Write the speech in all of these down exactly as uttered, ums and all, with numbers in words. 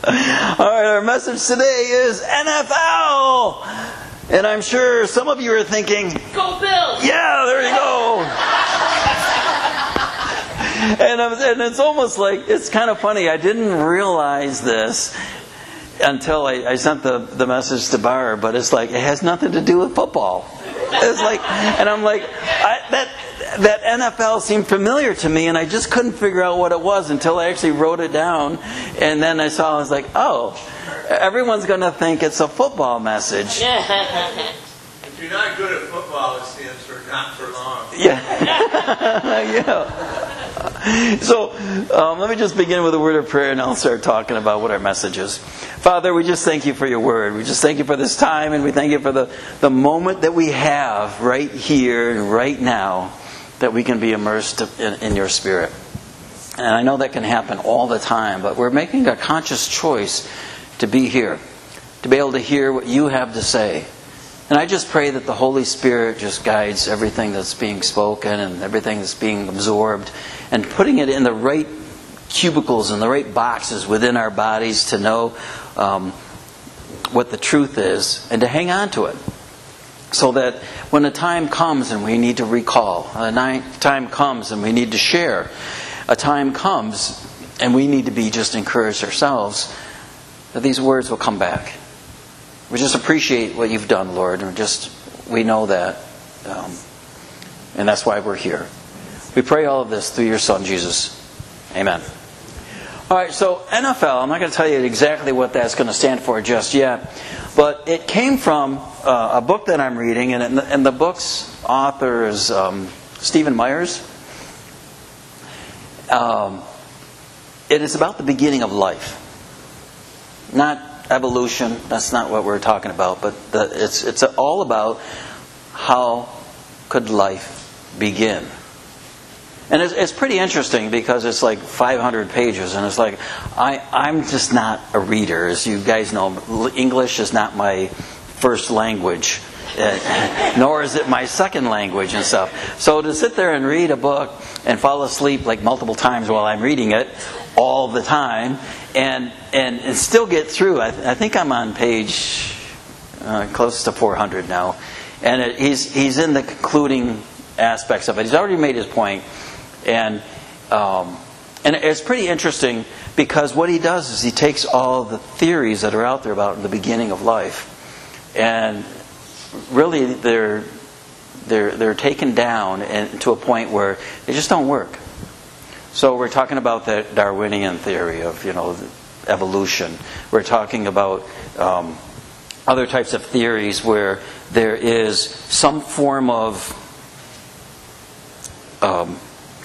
All right, our message today is N F L. And I'm sure some of you are thinking, Go Bills! Yeah, there you go. and, and it's almost like, it's kind of funny. I didn't realize this until I, I sent the, the message to Barb, but it's like, it has nothing to do with football. It's like, and I'm like, I, that that N F L seemed familiar to me, and I just couldn't figure out what it was until I actually wrote it down. And then I saw, I was like, oh, everyone's going to think it's a football message. If you're not good at football, it stands for not for long. Yeah. yeah. So um, let me just begin with a word of prayer, and I'll start talking about what our message is. Father, we just thank you for your word. We just thank you for this time, and we thank you for the, the moment that we have right here and right now that we can be immersed in, in your Spirit. And I know that can happen all the time, but we're making a conscious choice to be here, to be able to hear what you have to say. And I just pray that the Holy Spirit just guides everything that's being spoken and everything that's being absorbed, and putting it in the right cubicles and the right boxes within our bodies to know um, what the truth is and to hang on to it. So that when a time comes and we need to recall, a time comes and we need to share, a time comes and we need to be just encouraged ourselves, that these words will come back. We just appreciate what you've done, Lord, and just we know that, um, and that's why we're here. We pray all of this through your Son, Jesus. Amen. All right, so N F L, I'm not going to tell you exactly what that's going to stand for just yet, but it came from uh, a book that I'm reading, and, the, and the book's author is um, Stephen Myers. Um, it is about the beginning of life. Not evolution, that's not what we're talking about, but the, it's it's all about how could life begin. And it's, it's pretty interesting because it's like five hundred pages, and it's like, I, I'm just not a reader. As you guys know, English is not my first language, uh, nor is it my second language and stuff. So to sit there and read a book and fall asleep like multiple times while I'm reading it, all the time, and and, and still get through. I, th- I think I'm on page uh, close to four hundred now, and it, he's he's in the concluding aspects of it. He's already made his point, and um, and it's pretty interesting because what he does is he takes all the theories that are out there about the beginning of life, and really they're they're they're taken down and to a point where they just don't work. So we're talking about the Darwinian theory of, you know, evolution. We're talking about um, other types of theories where there is some form of um,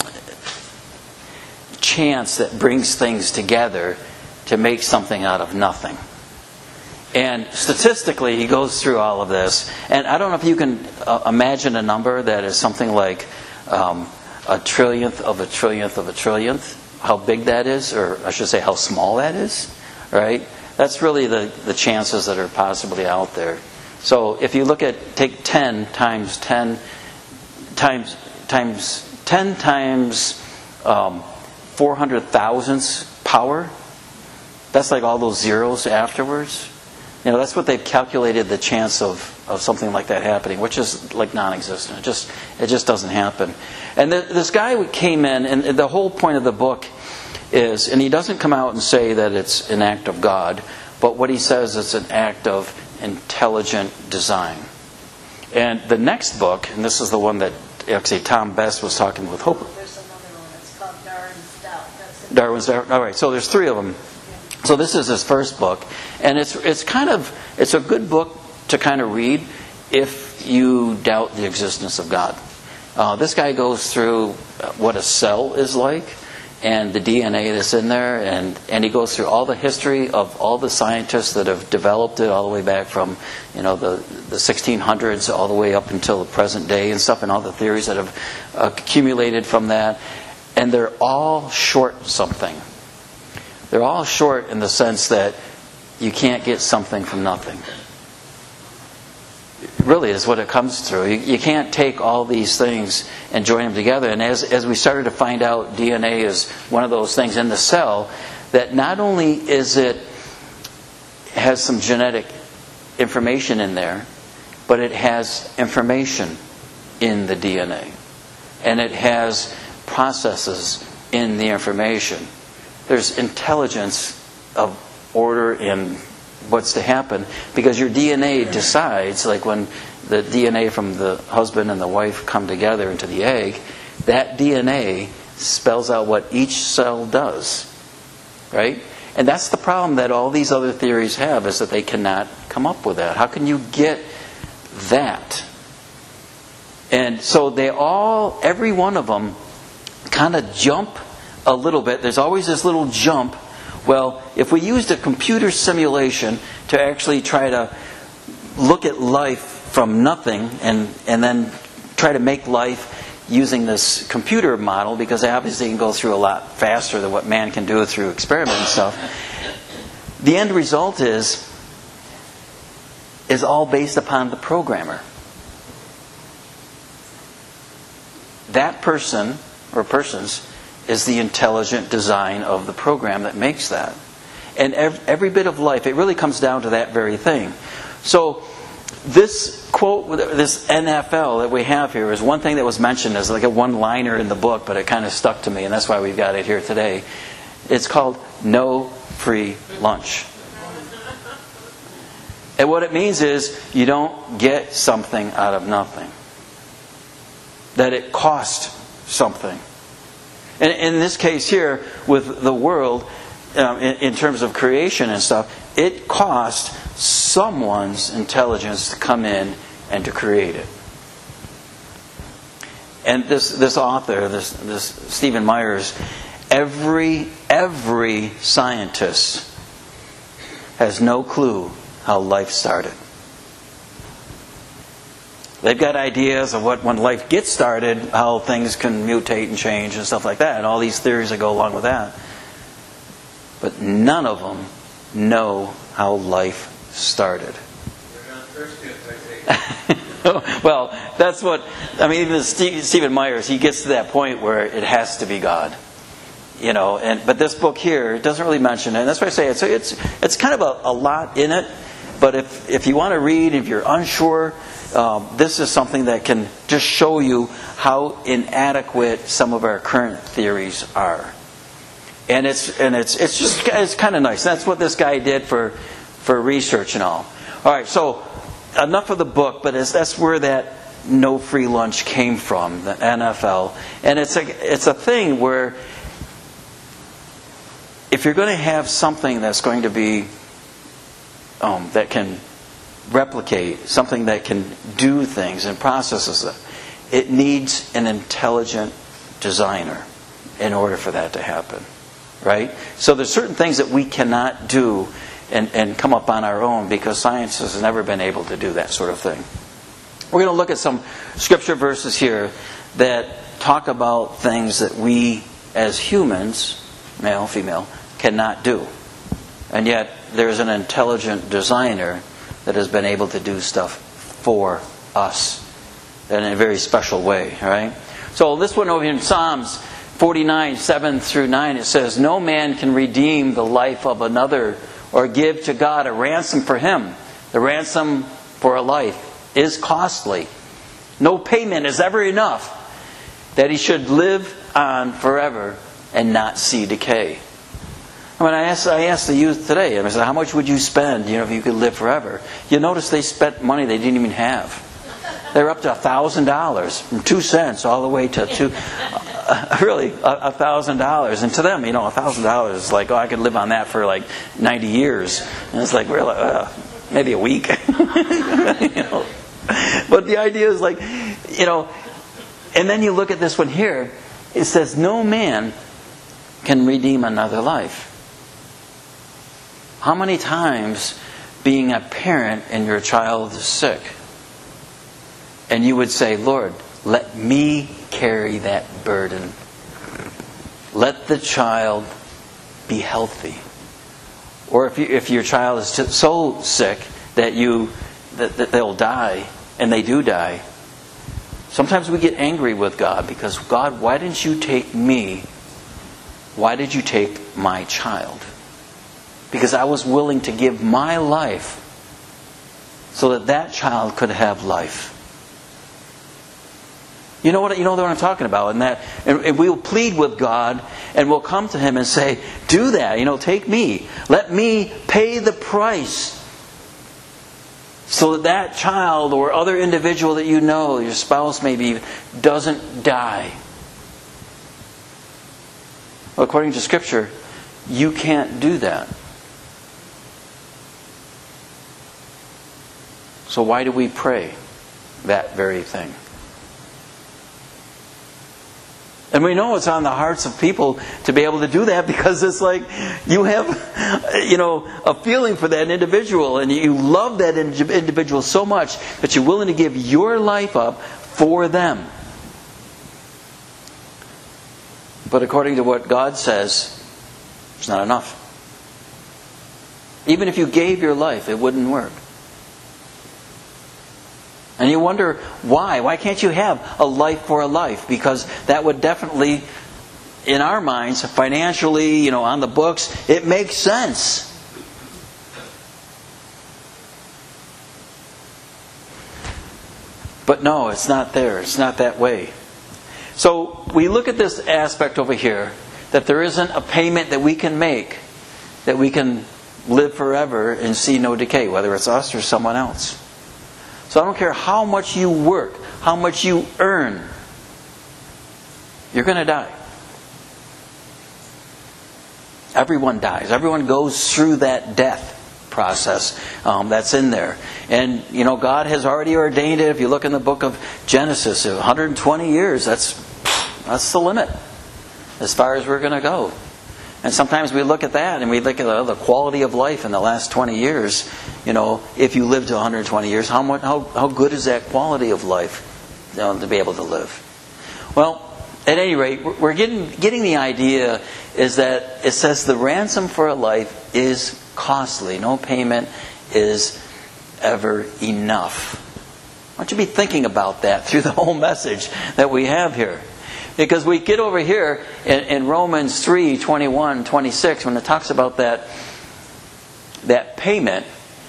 chance that brings things together to make something out of nothing. And statistically, he goes through all of this. And I don't know if you can uh, imagine a number that is something like Um, a trillionth of a trillionth of a trillionth, how big that is, or I should say how small that is, right? That's really the, the chances that are possibly out there. So if you look at, take ten times ten times, times ten times um, four hundred thousandths power, that's like all those zeros afterwards. You know, that's what they've calculated the chance of, of something like that happening, which is like non-existent. It just it just doesn't happen. And the, this guy came in, and the whole point of the book is, and he doesn't come out and say that it's an act of God, but what he says is an act of intelligent design. And the next book, and this is the one that actually Tom Best was talking with Hope. There's another one. It's called Darwin's Doubt. That's Darwin's Doubt. All right, so there's three of them. So this is his first book, and it's it's kind of it's a good book to kind of read if you doubt the existence of God. Uh, this guy goes through what a cell is like and the D N A that's in there, and, and he goes through all the history of all the scientists that have developed it, all the way back from, you know, the, the sixteen hundreds all the way up until the present day and stuff, and all the theories that have accumulated from that, and they're all short something. They're all short in the sense that you can't get something from nothing. Really is what it comes through. You, you can't take all these things and join them together. And as, as we started to find out, D N A is one of those things in the cell that not only is it has some genetic information in there, but it has information in the D N A. And it has processes in the information. There's intelligence of order in what's to happen, because your D N A decides, like when the D N A from the husband and the wife come together into the egg, that D N A spells out what each cell does. Right? And that's the problem that all these other theories have, is that they cannot come up with that. How can you get that? And so they all, every one of them, kind of jump a little bit. There's always this little jump. Well, if we used a computer simulation to actually try to look at life from nothing and, and then try to make life using this computer model, because obviously it can go through a lot faster than what man can do through experiment and stuff, the end result is is all based upon the programmer. That person or persons is the intelligent design of the program that makes that. And every, every bit of life, it really comes down to that very thing. So this quote, this N F L that we have here, is one thing that was mentioned as like a one-liner in the book, but it kind of stuck to me, and that's why we've got it here today. It's called "No Free Lunch." And what it means is you don't get something out of nothing. That it costs something. And in this case here, with the world, um, in, in terms of creation and stuff, it cost someone's intelligence to come in and to create it. And this this author, this this Stephen Myers, every every scientist has no clue how life started. They've got ideas of what, when life gets started, how things can mutate and change and stuff like that, and all these theories that go along with that. But none of them know how life started. They're not Christians, I think. Well, that's what, I mean, even Stephen Myers, he gets to that point where it has to be God. You know, and but this book here doesn't really mention it, and that's why I say it. So it's it's kind of a, a lot in it, but if if you want to read, if you're unsure, um, this is something that can just show you how inadequate some of our current theories are. And it's and it's it's just it's kind of nice. That's what this guy did for for research and all. All right, so enough of the book, but it's, that's where that no free lunch came from, the N F L, and it's a it's a thing where if you're going to have something that's going to be um, that can replicate, something that can do things and processes it, it needs an intelligent designer in order for that to happen. Right? So there's certain things that we cannot do and, and come up on our own, because science has never been able to do that sort of thing. We're going to look at some scripture verses here that talk about things that we as humans, male, female, cannot do. And yet there's an intelligent designer that has been able to do stuff for us in a very special way. Right? So this one over here in Psalms forty-nine, seven through nine, it says, "No man can redeem the life of another or give to God a ransom for him. The ransom for a life is costly. No payment is ever enough that he should live on forever and not see decay." I mean, I asked, I asked the youth today, I said, how much would you spend, you know, if you could live forever? You notice they spent money they didn't even have. They were up to a thousand dollars, from two cents all the way to two, uh, really, a thousand dollars. And to them, you know, a thousand dollars is like, oh, I could live on that for like ninety years. And it's like, really, uh, maybe a week. You know? But the idea is like, you know, and then you look at this one here. It says, no man can redeem another life. How many times, being a parent and your child is sick, and you would say, Lord, let me carry that burden. Let the child be healthy. Or if you, if your child is so sick that you that, that they'll die, and they do die, sometimes we get angry with God because, God, why didn't you take me? Why did you take my child? because I was willing to give my life so that that child could have life. You know what? You know what I'm talking about, and that, and, and we'll plead with God, and we'll come to Him and say, "Do that. You know, take me. Let me pay the price, so that that child or other individual that you know, your spouse maybe, doesn't die." Well, according to Scripture, you can't do that. So why do we pray that very thing? And we know it's on the hearts of people to be able to do that, because it's like you have, you know, a feeling for that individual, and you love that individual so much that you're willing to give your life up for them. But according to what God says, it's not enough. Even if you gave your life, it wouldn't work. And you wonder why. Why can't you have a life for a life? Because that would definitely, in our minds, financially, you know, on the books, it makes sense. But no, it's not there. It's not that way. So we look at this aspect over here, that there isn't a payment that we can make, that we can live forever and see no decay, whether it's us or someone else. So I don't care how much you work, how much you earn, you're going to die. Everyone dies. Everyone goes through that death process um, that's in there. And, you know, God has already ordained it. If you look in the book of Genesis, one hundred twenty years, that's, that's the limit as far as we're going to go. And sometimes we look at that and we look at the quality of life in the last twenty years. You know, if you lived to one hundred twenty years, how much, how how good is that quality of life, you know, to be able to live? Well, at any rate, we're getting getting the idea is that it says the ransom for a life is costly. No payment is ever enough. I want you to be thinking about that through the whole message that we have here. Because we get over here in, in Romans three, twenty-one, twenty-six, when it talks about that, that payment,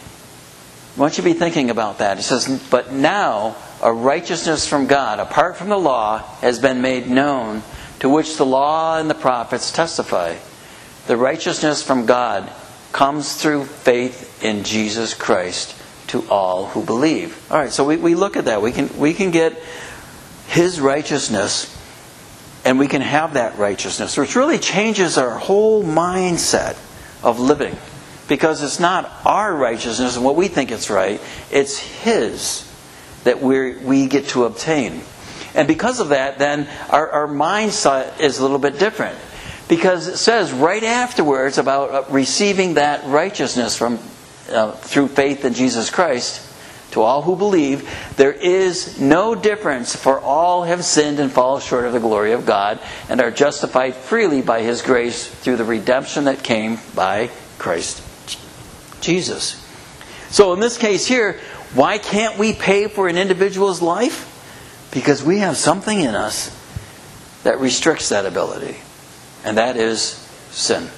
I want you to be thinking about that. It says, "But now a righteousness from God, apart from the law, has been made known, to which the law and the prophets testify. The righteousness from God comes through faith in Jesus Christ to all who believe." All right, so we, we look at that. We can we can get His righteousness, and we can have that righteousness, which really changes our whole mindset of living. Because it's not our righteousness and what we think it's right, it's His that we we get to obtain. And because of that, then our, our mindset is a little bit different. Because it says right afterwards about receiving that righteousness from uh, through faith in Jesus Christ, to all who believe, there is no difference, for all have sinned and fall short of the glory of God, and are justified freely by His grace through the redemption that came by Christ Jesus. So in this case here, why can't we pay for an individual's life? Because we have something in us that restricts that ability, and that is sin.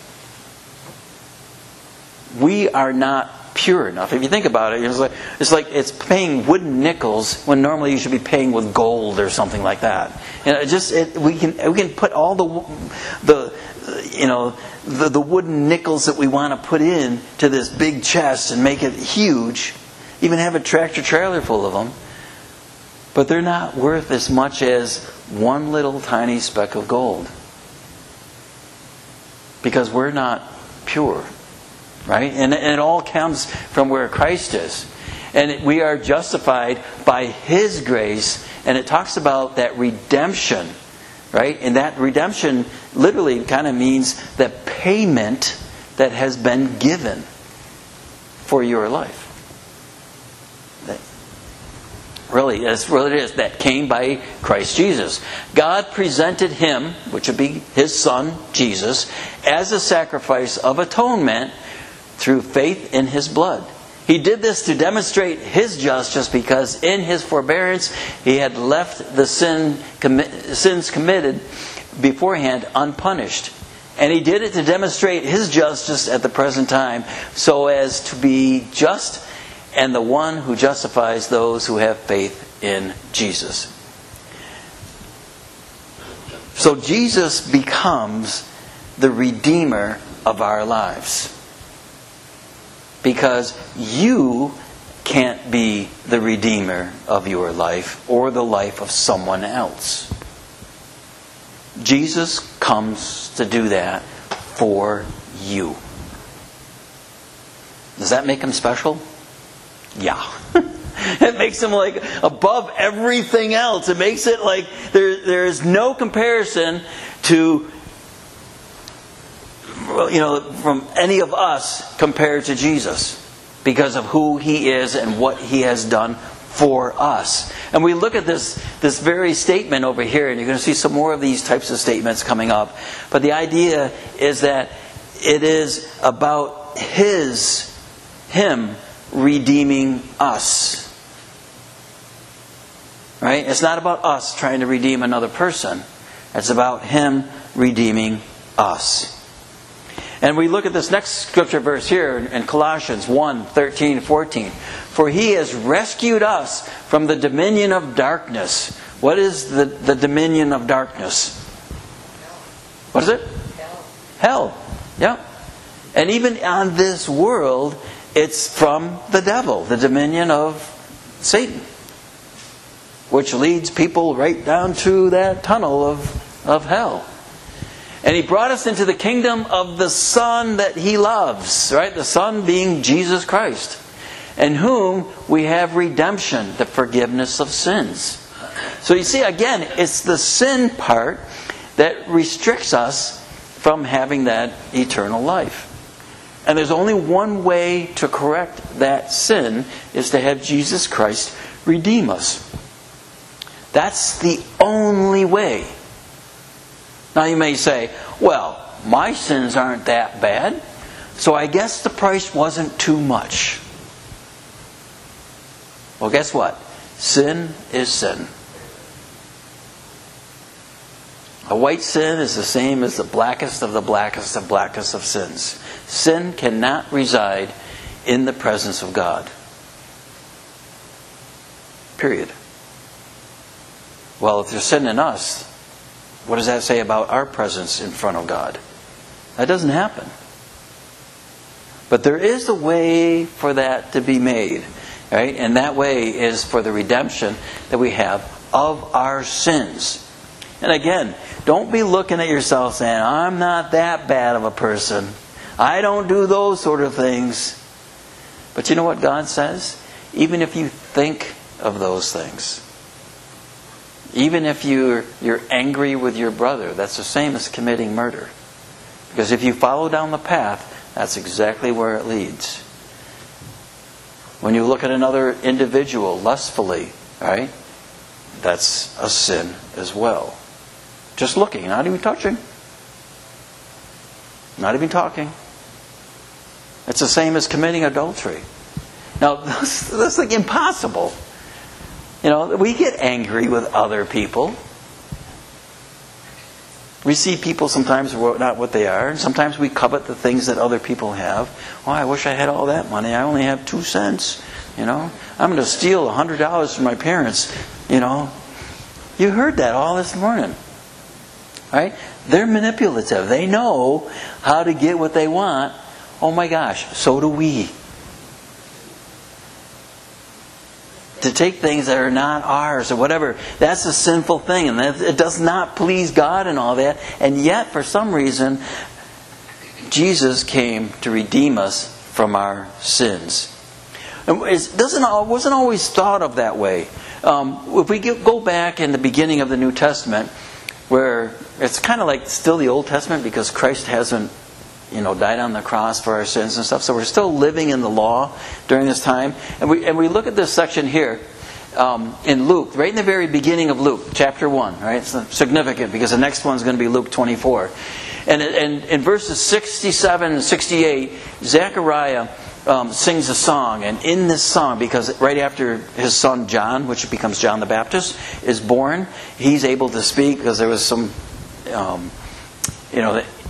We are not pure enough. If you think about it, it's like it's like it's paying wooden nickels when normally you should be paying with gold or something like that. And it just it, we can we can put all the the you know the, the wooden nickels that we want to put in to this big chest and make it huge. Even have a tractor trailer full of them, but they're not worth as much as one little tiny speck of gold, because we're not pure. Right? And, and it all comes from where Christ is. And we are justified by His grace. And it talks about that redemption. Right? And that redemption literally kind of means the payment that has been given for your life. That really is what it is. That came by Christ Jesus. God presented Him, which would be His Son, Jesus, as a sacrifice of atonement through faith in His blood. He did this to demonstrate His justice, because in His forbearance He had left the sin commi- sins committed beforehand unpunished, And He did it to demonstrate His justice at the present time, so as to be just and the one who justifies those who have faith in Jesus. So Jesus becomes the Redeemer of our lives. Because you can't be the Redeemer of your life or the life of someone else. Jesus comes to do that for you. Does that make Him special? Yeah. It makes Him like above everything else. It makes it like there, there is no comparison to, you know, from any of us compared to Jesus, because of who He is and what He has done for us. And we look at this, this very statement over here, and you're going to see some more of these types of statements coming up. But the idea is that it is about His, Him redeeming us. Right? It's not about us trying to redeem another person. It's about Him redeeming us. And we look at this next scripture verse here in Colossians one, thirteen, fourteen. For He has rescued us from the dominion of darkness. What is the, the dominion of darkness? What is it? Hell. Hell. Yeah. And even on this world, it's from the devil, the dominion of Satan, which leads people right down to that tunnel of, of hell. And He brought us into the kingdom of the Son that He loves, right? The Son being Jesus Christ, in whom we have redemption, the forgiveness of sins. So you see, again, it's the sin part that restricts us from having that eternal life. And there's only one way to correct that sin, is to have Jesus Christ redeem us. That's the only way. Now you may say, well, my sins aren't that bad, so I guess the price wasn't too much. Well, guess what? Sin is sin. A white sin is the same as the blackest of the blackest of blackest of sins. Sin cannot reside in the presence of God. Period. Well, if there's sin in us, what does that say about our presence in front of God? That doesn't happen. But there is a way for that to be made, right? And that way is for the redemption that we have of our sins. And again, don't be looking at yourself saying, I'm not that bad of a person. I don't do those sort of things. But you know what God says? Even if you think of those things, even if you're, you're angry with your brother, that's the same as committing murder. Because if you follow down the path, that's exactly where it leads. When you look at another individual lustfully, right? That's a sin as well. Just looking, not even touching. Not even talking. It's the same as committing adultery. Now, that's, that's like impossible. You know, we get angry with other people. We see people sometimes not what they are, and sometimes we covet the things that other people have. Oh, I wish I had all that money. I only have two cents. You know, I'm going to steal a hundred dollars from my parents. You know, you heard that all this morning, right? They're manipulative. They know how to get what they want. Oh my gosh, so do we. To take things that are not ours or whatever, that's a sinful thing, and that, it does not please God and all that. And yet, for some reason, Jesus came to redeem us from our sins. And it doesn't wasn't always thought of that way. Um, if we go back in the beginning of the New Testament, where it's kind of like still the Old Testament, because Christ hasn't, you know, died on the cross for our sins and stuff. So we're still living in the law during this time. And we and we look at this section here um, in Luke, right in the very beginning of Luke, chapter one. Right, it's significant because the next one's going to be Luke twenty-four. And and in verses sixty-seven and sixty-eight, Zechariah um, sings a song, and in this song, because right after his son John, which becomes John the Baptist, is born, he's able to speak because there was some, um, you know.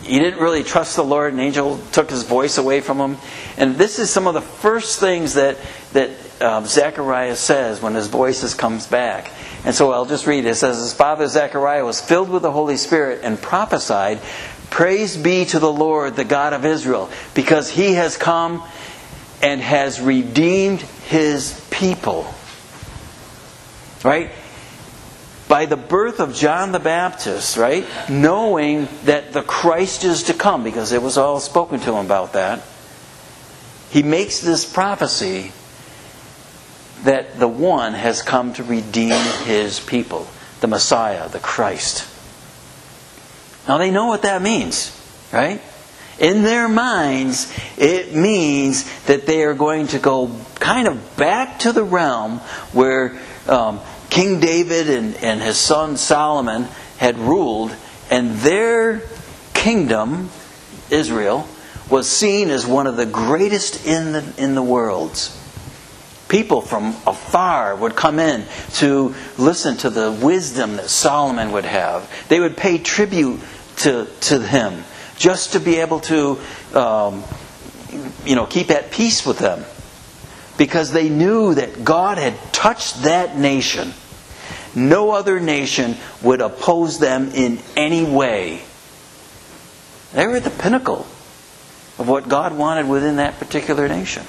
he didn't really trust the Lord. An angel took his voice away from him. And this is some of the first things that, that um, Zechariah says when his voice comes back. And so I'll just read it. It says, his father Zechariah was filled with the Holy Spirit and prophesied, "Praise be to the Lord, the God of Israel, because He has come and has redeemed His people." Right? By the birth of John the Baptist, right? Knowing that the Christ is to come, because it was all spoken to him about that. He makes this prophecy that the one has come to redeem His people. The Messiah, the Christ. Now they know what that means, right? In their minds, it means that they are going to go kind of back to the realm where um, King David and, and his son Solomon had ruled, and their kingdom, Israel, was seen as one of the greatest in the in the world. People from afar would come in to listen to the wisdom that Solomon would have. They would pay tribute to, to him just to be able to um, you know, keep at peace with them. Because they knew that God had touched that nation. No other nation would oppose them in any way. They were at the pinnacle of what God wanted within that particular nation.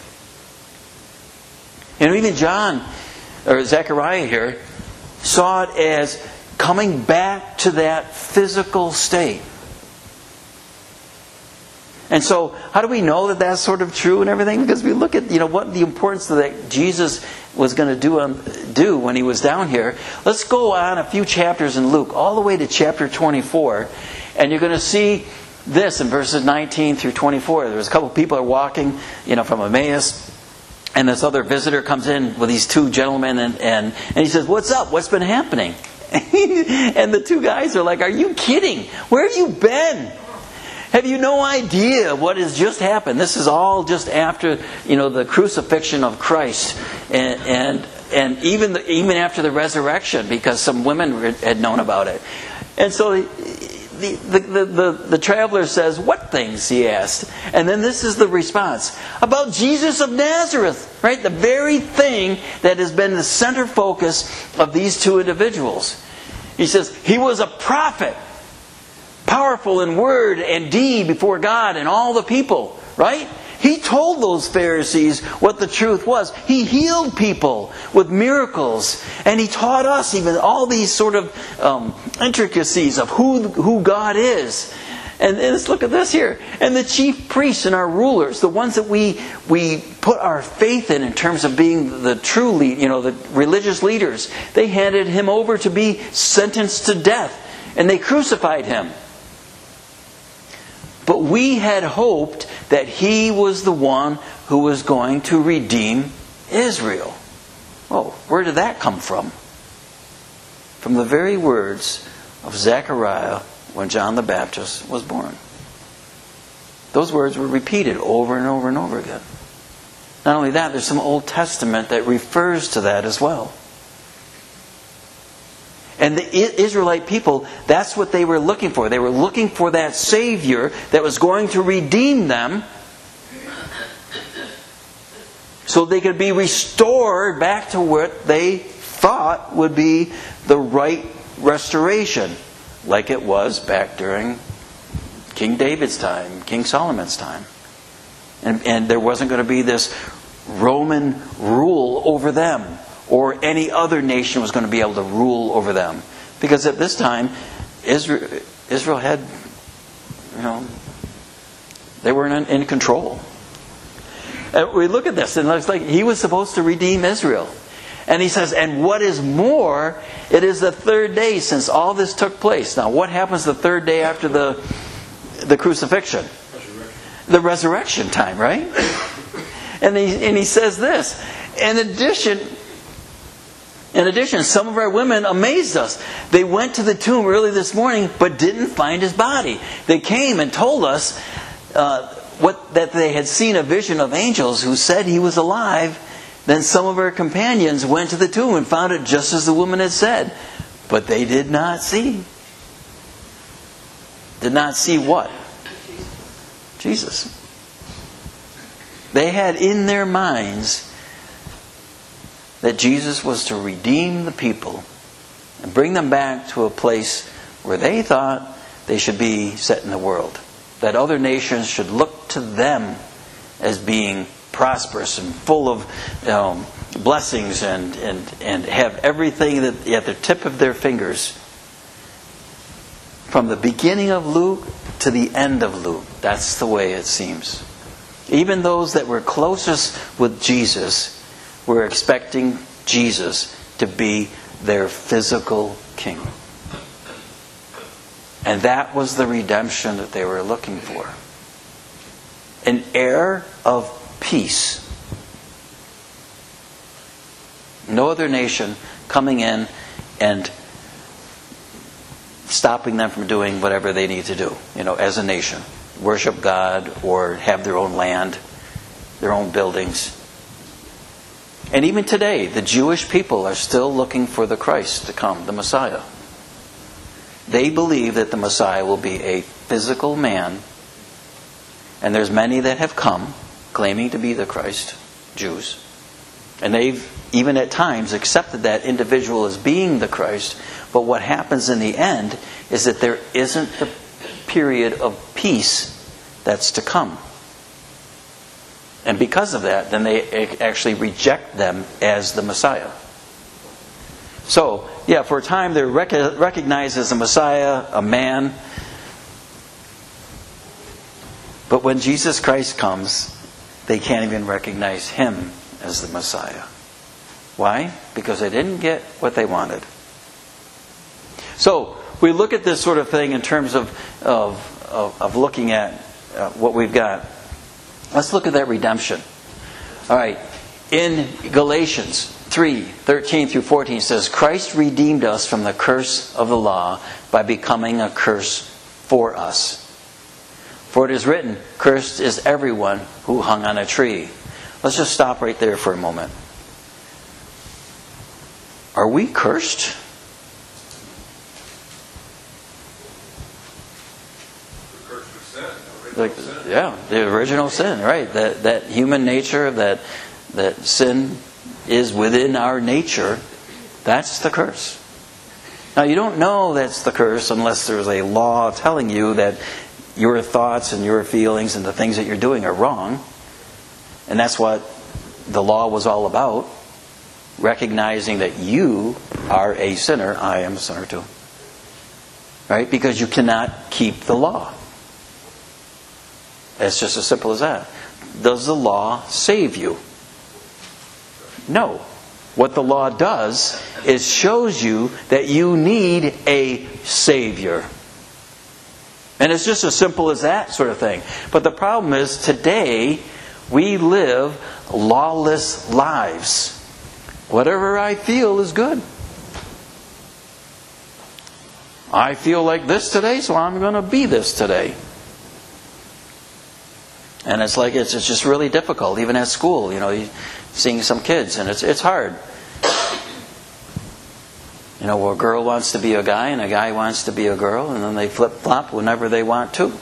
And even John, or Zechariah here, saw it as coming back to that physical state. And so, how do we know that that's sort of true and everything? Because we look at, you know, what the importance that Jesus was going to do um, do when He was down here. Let's go on a few chapters in Luke, all the way to chapter twenty-four, and you're going to see this in verses nineteen through twenty-four. There's a couple of people are walking, you know, from Emmaus, and this other visitor comes in with these two gentlemen, and and, and he says, "What's up? What's been happening?" And the two guys are like, "Are you kidding? Where have you been? Have you no idea what has just happened? This is all just after, you know, the crucifixion of Christ, and and, and even the, even after the resurrection, because some women had known about it." And so the the the, the, the traveler says, "What things?" he asked. And then this is the response: about Jesus of Nazareth, right? The very thing that has been the center focus of these two individuals. He says, "He was a prophet, powerful in word and deed before God and all the people," right? He told those Pharisees what the truth was. He healed people with miracles. And He taught us even all these sort of um, intricacies of who, who God is. And, and let's look at this here. And the chief priests and our rulers, the ones that we we put our faith in in terms of being the true lead, you know, the religious leaders, they handed Him over to be sentenced to death. And they crucified Him. But we had hoped that He was the one who was going to redeem Israel. Oh, where did that come from? From the very words of Zechariah when John the Baptist was born. Those words were repeated over and over and over again. Not only that, there's some Old Testament that refers to that as well. And the Israelite people, that's what they were looking for. They were looking for that Savior that was going to redeem them so they could be restored back to what they thought would be the right restoration, like it was back during King David's time, King Solomon's time. And, and there wasn't going to be this Roman rule over them, or any other nation was going to be able to rule over them. Because at this time, Israel, Israel had, you know, they were in, in control. And we look at this, and it's like He was supposed to redeem Israel. And He says, and what is more, it is the third day since all this took place. Now, what happens the third day after the, the crucifixion? Resurrection. The resurrection time, right? And he, and he says this, in addition... In addition, some of our women amazed us. They went to the tomb early this morning, but didn't find His body. They came and told us uh, what that they had seen a vision of angels who said He was alive. Then some of our companions went to the tomb and found it just as the woman had said. But they did not see. Did not see what? Jesus. They had in their minds that Jesus was to redeem the people and bring them back to a place where they thought they should be set in the world. That other nations should look to them as being prosperous and full of um, blessings and, and, and have everything that at the tip of their fingers. From the beginning of Luke to the end of Luke. That's the way it seems. Even those that were closest with Jesus were expecting Jesus to be their physical king. And that was the redemption that they were looking for. An heir of peace. No other nation coming in and stopping them from doing whatever they need to do, you know, as a nation. Worship God or have their own land, their own buildings. And even today, the Jewish people are still looking for the Christ to come, the Messiah. They believe that the Messiah will be a physical man. And there's many that have come claiming to be the Christ, Jews. And they've even at times accepted that individual as being the Christ. But what happens in the end is that there isn't the period of peace that's to come. And because of that, then they actually reject them as the Messiah. So, yeah, for a time they're rec- recognized as a Messiah, a man. But when Jesus Christ comes, they can't even recognize Him as the Messiah. Why? Because they didn't get what they wanted. So, we look at this sort of thing in terms of, of, of, of looking at uh, what we've got. Let's look at that redemption. All right. In Galatians three, thirteen through fourteen it says, Christ redeemed us from the curse of the law by becoming a curse for us. For it is written, cursed is everyone who hung on a tree. Let's just stop right there for a moment. Are we cursed? Like, yeah, the original sin, right? That that human nature, that that sin is within our nature. That's the curse. Now you don't know that's the curse unless there's a law telling you that your thoughts and your feelings and the things that you're doing are wrong. And that's what the law was all about. Recognizing that you are a sinner. I am a sinner too. Right? Because you cannot keep the law. It's just as simple as that. Does the law save you? No. What the law does is shows you that you need a Savior. And it's just as simple as that sort of thing. But the problem is, today, we live lawless lives. Whatever I feel is good. I feel like this today, so I'm going to be this today. And it's like, it's, it's just really difficult, even at school, you know, seeing some kids, and it's it's hard. You know, well, a girl wants to be a guy, and a guy wants to be a girl, and then they flip-flop whenever they want to.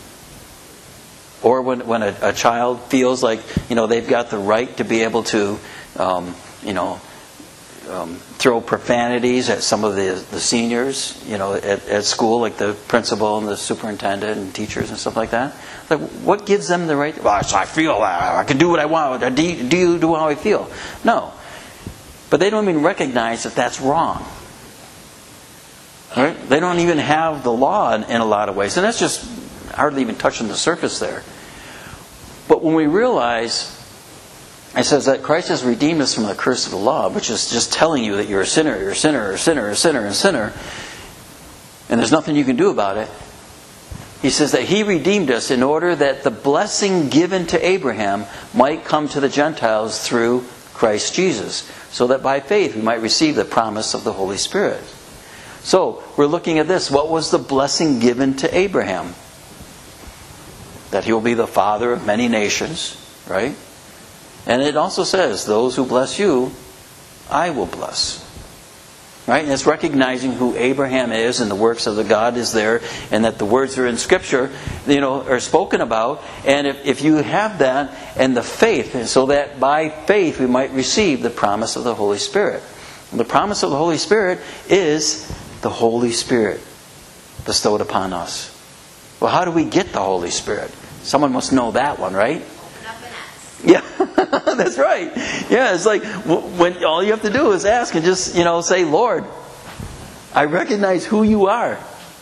Or when when a, a child feels like, you know, they've got the right to be able to, um, you know, um, throw profanities at some of the the seniors, you know, at, at school, like the principal and the superintendent and teachers and stuff like that. Like, what gives them the right? Well, I feel I can do what I want. Do you, do you do how I feel? No, but they don't even recognize that that's wrong. Right? They don't even have the law in, in a lot of ways, and that's just hardly even touching the surface there. But when we realize, it says that Christ has redeemed us from the curse of the law, which is just telling you that you're a sinner, you're a sinner, a sinner, a sinner, a sinner, and there's nothing you can do about it. He says that He redeemed us in order that the blessing given to Abraham might come to the Gentiles through Christ Jesus, so that by faith we might receive the promise of the Holy Spirit. So, we're looking at this. What was the blessing given to Abraham? That he will be the father of many nations, right? And it also says, those who bless you, I will bless. Right? And it's recognizing who Abraham is and the works of the God is there, and that the words are in Scripture, you know, are spoken about. And if, if you have that and the faith, and so that by faith we might receive the promise of the Holy Spirit. And the promise of the Holy Spirit is the Holy Spirit bestowed upon us. Well, how do we get the Holy Spirit? Someone must know that one, right? Open up and ask. Yeah, that's right. Yeah, it's like when all you have to do is ask and just, you know, say, Lord, I recognize who you are.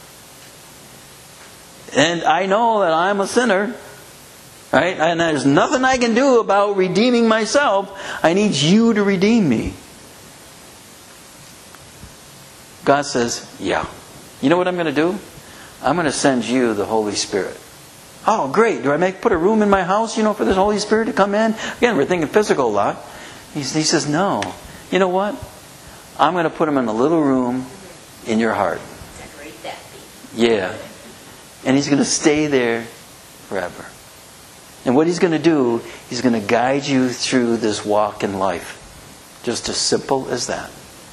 And I know that I'm a sinner. Right? And there's nothing I can do about redeeming myself. I need you to redeem me. God says, yeah. You know what I'm going to do? I'm going to send you the Holy Spirit. Oh, great. Do I make put a room in my house, you know, for this Holy Spirit to come in? Again, we're thinking physical a lot. He, he says, no. You know what? I'm going to put him in a little room in your heart. Decorate that. Yeah. And he's going to stay there forever. And what he's going to do, he's going to guide you through this walk in life. Just as simple as that.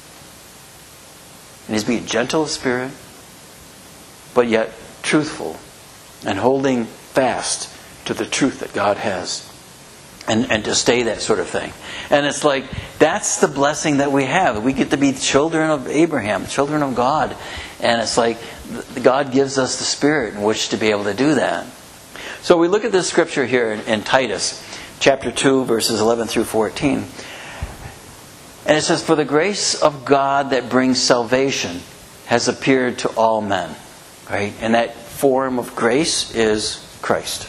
And he's being gentle of spirit, but yet truthful, and holding fast to the truth that God has. And, and to stay that sort of thing. And it's like, that's the blessing that we have. We get to be children of Abraham, children of God. And it's like, God gives us the Spirit in which to be able to do that. So we look at this scripture here in, in Titus, chapter two, verses eleven through fourteen. And it says, for the grace of God that brings salvation has appeared to all men. Right? And that form of grace is Christ.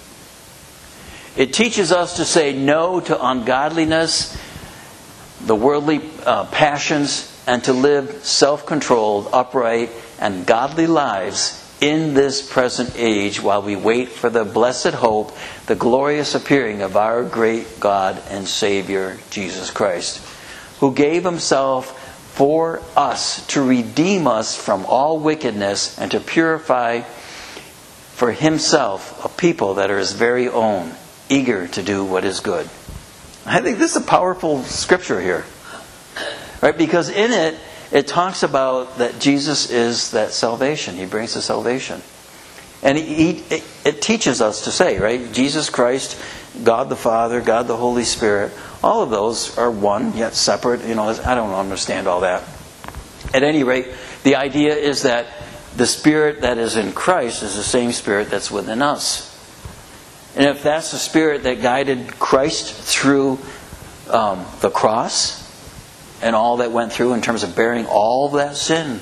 It teaches us to say no to ungodliness, the worldly uh, passions, and to live self-controlled, upright, and godly lives in this present age while we wait for the blessed hope, the glorious appearing of our great God and Savior, Jesus Christ, who gave Himself for us to redeem us from all wickedness and to purify for Himself a people that are His very own, eager to do what is good. I think this is a powerful scripture here. Right? Because in it, it talks about that Jesus is that salvation. He brings the salvation. And he, he, it, it teaches us to say, right? Jesus Christ, God the Father, God the Holy Spirit, all of those are one, yet separate. You know, I don't understand all that. At any rate, the idea is that the Spirit that is in Christ is the same Spirit that's within us. And if that's the Spirit that guided Christ through um, the cross and all that went through in terms of bearing all of that sin,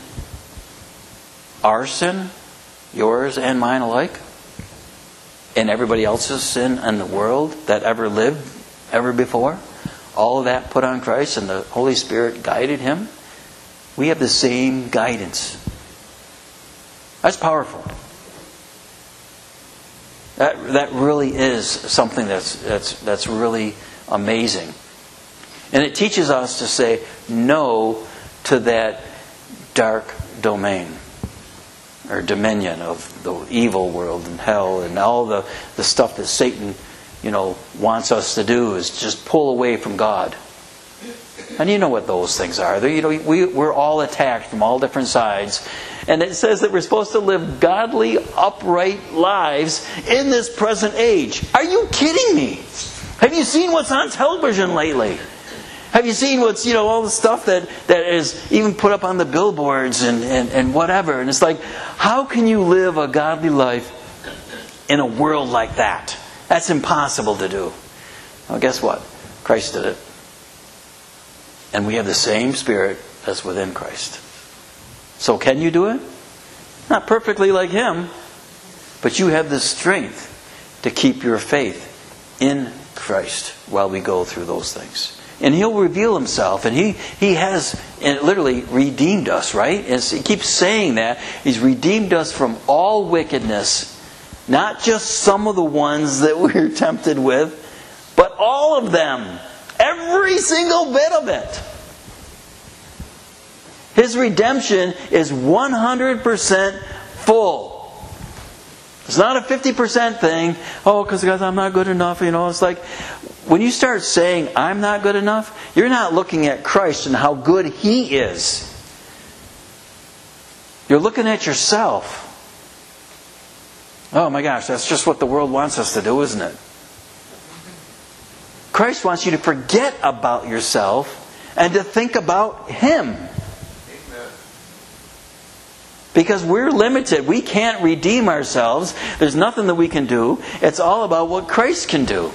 our sin, yours and mine alike, and everybody else's sin in the world that ever lived ever before, all of that put on Christ and the Holy Spirit guided Him, we have the same guidance. That's powerful. That that really is something that's that's that's really amazing. And it teaches us to say no to that dark domain or dominion of the evil world and hell and all the, the stuff that Satan, you know, wants us to do is just pull away from God. And you know what those things are. They're, you know, we, we're all attacked from all different sides. And it says that we're supposed to live godly, upright lives in this present age. Are you kidding me? Have you seen what's on television lately? Have you seen what's, you know, all the stuff that, that is even put up on the billboards and, and, and whatever? And it's like, how can you live a godly life in a world like that? That's impossible to do. Well, guess what? Christ did it. And we have the same Spirit that's within Christ. So can you do it? Not perfectly like Him, but you have the strength to keep your faith in Christ while we go through those things. And He'll reveal Himself, and He He has literally redeemed us, right? And He keeps saying that. He's redeemed us from all wickedness, not just some of the ones that we're tempted with, but all of them. Every single bit of it. His redemption is one hundred percent full. It's not a fifty percent thing. Oh, because guys, I'm not good enough. You know, it's like when you start saying I'm not good enough, you're not looking at Christ and how good He is. You're looking at yourself. Oh my gosh, that's just what the world wants us to do, isn't it? Christ wants you to forget about yourself and to think about Him. Amen. Because we're limited. We can't redeem ourselves. There's nothing that we can do. It's all about what Christ can do.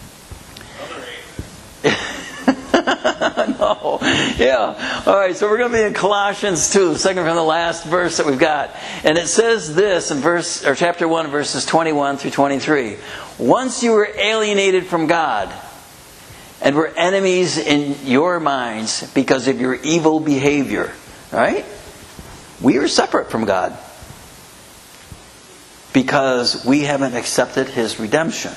No. Yeah. All right, so we're going to be in Colossians two, second from the last verse that we've got. And it says this in verse or chapter one, verses twenty-one through twenty-three. Once you were alienated from God and were enemies in your minds because of your evil behavior. Right? We are separate from God because we haven't accepted His redemption.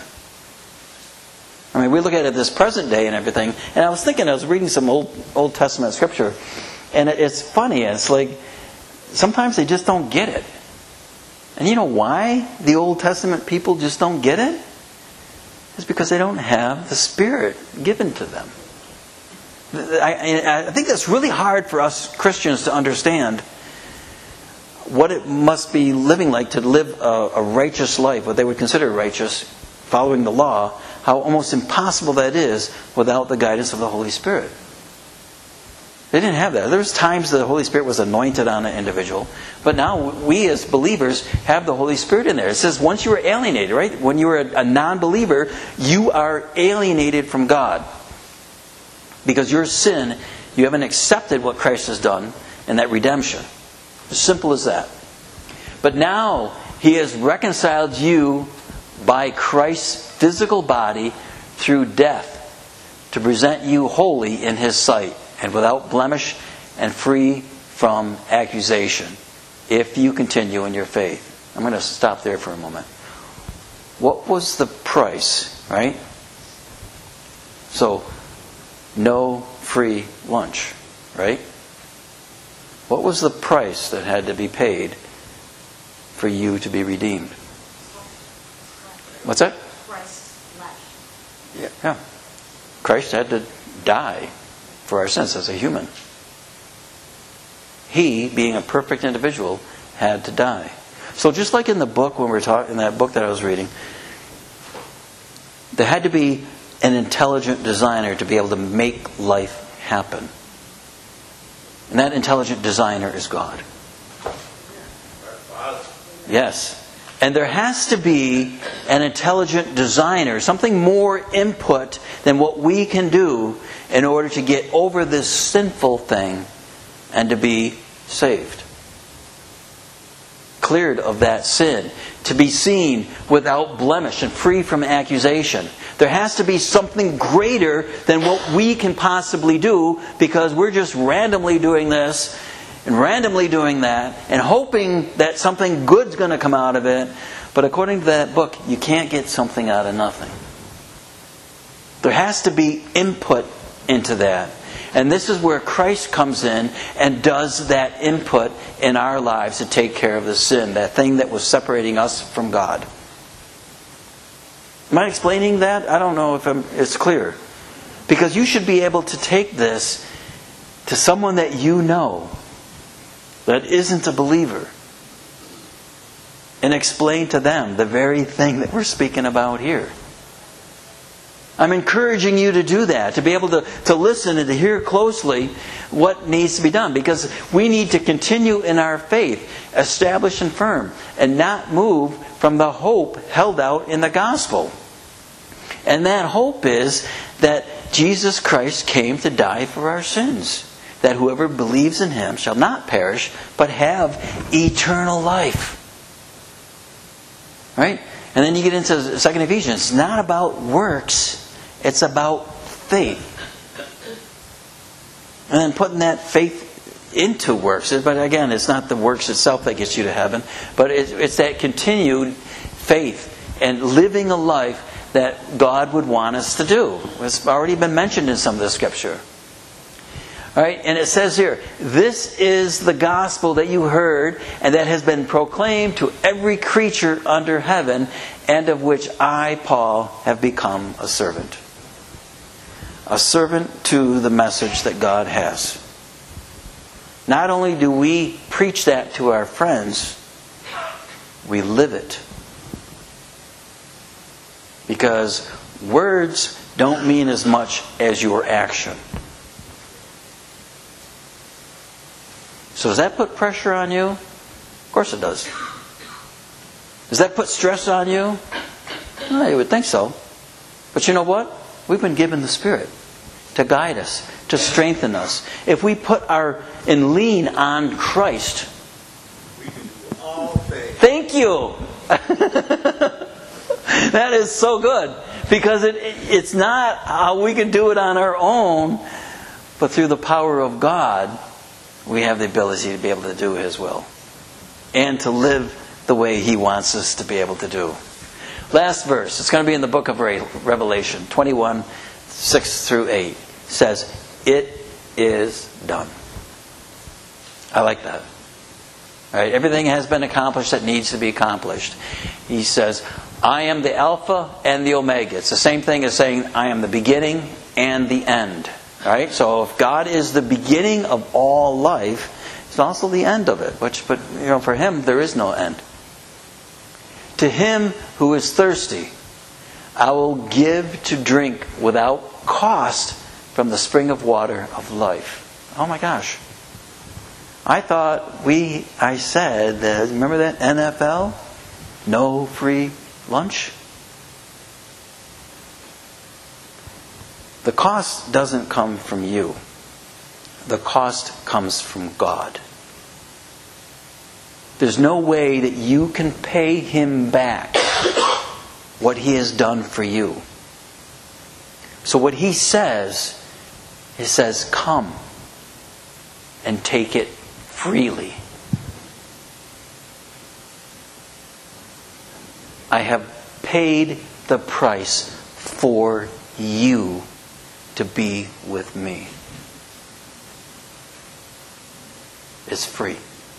I mean, we look at it this present day and everything, and I was thinking, I was reading some Old Old Testament scripture, and it's funny. It's like sometimes they just don't get it. And you know why the Old Testament people just don't get it? It's because they don't have the Spirit given to them. I, I think that's really hard for us Christians to understand what it must be living like to live a, a righteous life, what they would consider righteous, following the law, how almost impossible that is without the guidance of the Holy Spirit. They didn't have that. There was times the Holy Spirit was anointed on an individual, but now we as believers have the Holy Spirit in there. It says once you were alienated, right? When you were a, a non-believer, you are alienated from God. Because your sin, you haven't accepted what Christ has done and that redemption. As simple as that. But now He has reconciled you by Christ's physical body through death to present you holy in His sight and without blemish and free from accusation if you continue in your faith. I'm going to stop there for a moment. What was the price, right? So, no free lunch, right? What was the price that had to be paid for you to be redeemed? What's that? Christ's flesh. Yeah. yeah. Christ had to die for our sins as a human. He, being a perfect individual, had to die. So just like in the book, when we were talking, in that book that I was reading, there had to be an intelligent designer to be able to make life happen. And that intelligent designer is God. Yes. And there has to be an intelligent designer, something more input than what we can do in order to get over this sinful thing and to be saved. Cleared of that sin. To be seen without blemish and free from accusation. There has to be something greater than what we can possibly do, because we're just randomly doing this and randomly doing that and hoping that something good's going to come out of it. But according to that book, you can't get something out of nothing. There has to be input into that. And this is where Christ comes in and does that input in our lives to take care of the sin, that thing that was separating us from God. Am I explaining that? I don't know if I'm, it's clear. Because you should be able to take this to someone that you know that isn't a believer and explain to them the very thing that we're speaking about here. I'm encouraging you to do that, to be able to, to listen and to hear closely what needs to be done. Because we need to continue in our faith, established and firm, and not move from the hope held out in the gospel. And that hope is that Jesus Christ came to die for our sins. That whoever believes in Him shall not perish, but have eternal life. Right? And then you get into Second Ephesians. It's not about works. It's about faith. And then putting that faith into works. But again, it's not the works itself that gets you to heaven. But it's that continued faith and living a life that God would want us to do. It's already been mentioned in some of the Scripture. All right, and it says here, this is the gospel that you heard and that has been proclaimed to every creature under heaven, and of which I, Paul, have become a servant. A servant to the message that God has. not only do we preach that to our friends, we live it. Because words don't mean as much as your action. So does that put pressure on you? Of course it does. Does that put stress on you? No, you would think so. But you know what? We've been given the Spirit to guide us, to strengthen us. If we put our and lean on Christ. We can do all things. Thank you. That is so good. Because it, it's not how we can do it on our own, but through the power of God, we have the ability to be able to do His will. And to live the way He wants us to be able to do. Last verse. It's going to be in the book of Revelation, twenty-one, six through eight. It says, "It is done." I like that. All right, everything has been accomplished that needs to be accomplished. He says, "I am the Alpha and the Omega." It's the same thing as saying, "I am the beginning and the end." All right, so if God is the beginning of all life, He's also the end of it. Which, but you know, for Him there is no end. "To him who is thirsty, I will give to drink without cost from the spring of water of life." Oh my gosh. I thought we, I said, that, remember that N F L? No free lunch? The cost doesn't come from you. The cost comes from God. There's no way that you can pay Him back what He has done for you. So what He says, He says, "Come and take it freely." I have paid the price for you to be with me. It's free.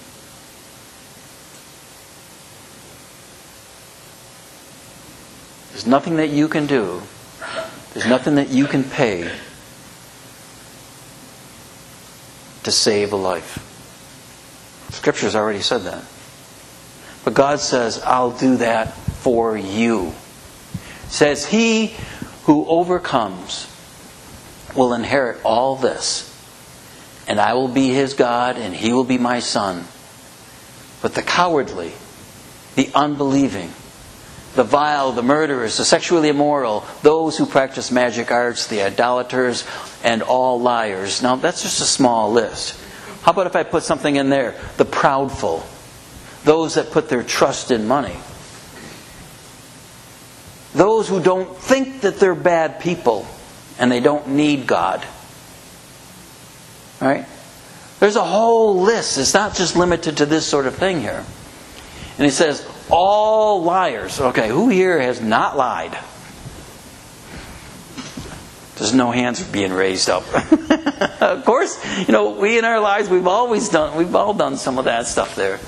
There's nothing that you can do. There's nothing that you can pay to save a life. Scripture's already said that. But God says, "I'll do that for you." It says, "He who overcomes will inherit all this, and I will be his God, and he will be my son. But the cowardly, the unbelieving, the vile, the murderers, the sexually immoral, those who practice magic arts, the idolaters, and all liars." Now, that's just a small list. How about if I put something in there? The proudful, those that put their trust in money, those who don't think that they're bad people and they don't need God. Right? There's a whole list. It's not just limited to this sort of thing here. And he says, all liars. Okay, who here has not lied? There's no hands being raised up. Of course, you know, we in our lives, we've always done, we've all done some of that stuff there.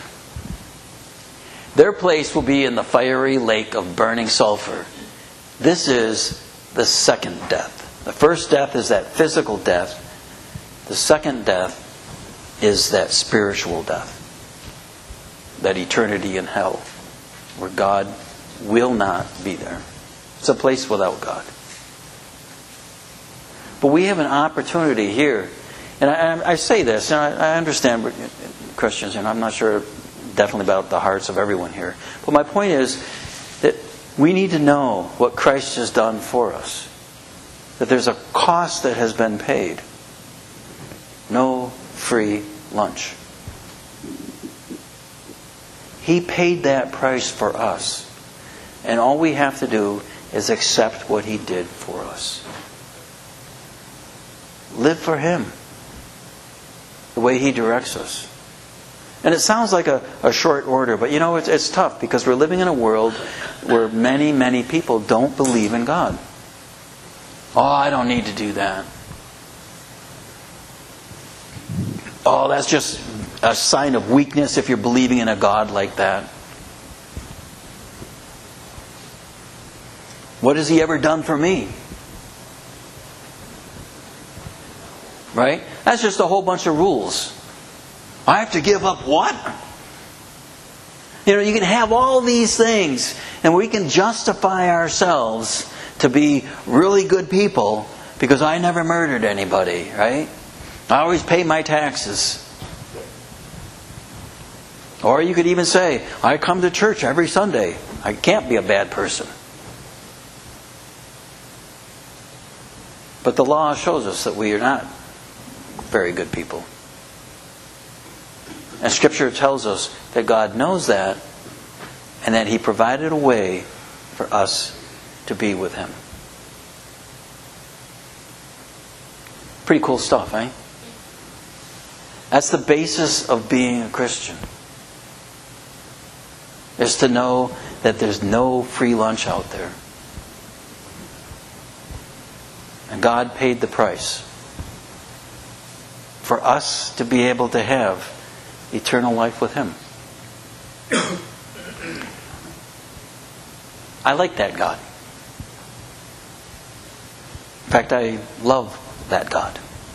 Their place will be in the fiery lake of burning sulfur. This is the second death. The first death is that physical death. The second death is that spiritual death. That eternity in hell, where God will not be there. It's a place without God. But we have an opportunity here. And I, I say this, and I, I understand Christians, and I'm not sure definitely about the hearts of everyone here. But my point is that we need to know what Christ has done for us. That there's a cost that has been paid. No free lunch. He paid that price for us. And all we have to do is accept what He did for us. Live for Him. The way He directs us. And it sounds like a, a short order, but you know, it's, it's tough because we're living in a world where many, many people don't believe in God. Oh, I don't need to do that. Oh, that's just a sign of weakness if you're believing in a God like that. What has He ever done for me? Right? That's just a whole bunch of rules. I have to give up what? You know, you can have all these things, and we can justify ourselves to be really good people because I never murdered anybody, right? I always pay my taxes. Or you could even say, I come to church every Sunday. I can't be a bad person. But the law shows us that we are not very good people. And Scripture tells us that God knows that, and that He provided a way for us to be with Him. Pretty cool stuff, eh? That's the basis of being a Christian. Is to know that there's no free lunch out there. And God paid the price for us to be able to have eternal life with Him. I like that God. In fact, I love that God.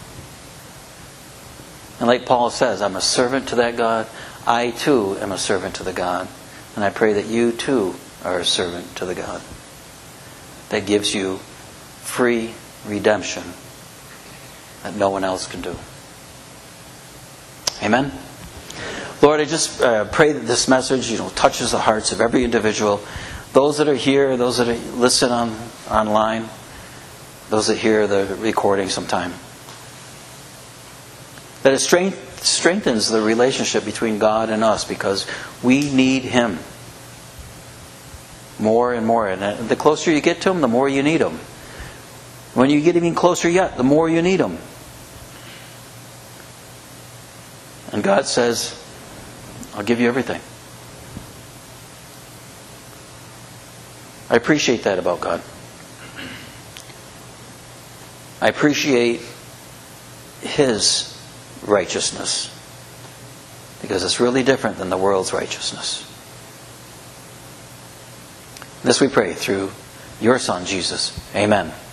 And like Paul says, I'm a servant to that God. I too am a servant to the God. And I pray that you too are a servant to the God that gives you free redemption that no one else can do. Amen? Lord, I just uh, pray that this message, you know, touches the hearts of every individual. Those that are here, those that are listen on online, those that hear the recording sometime. That it strength, strengthens the relationship between God and us because we need Him more and more. And the closer you get to Him, the more you need Him. When you get even closer yet, the more you need Him. And God says, I'll give you everything. I appreciate that about God. I appreciate His righteousness because it's really different than the world's righteousness. This we pray through your Son, Jesus. Amen.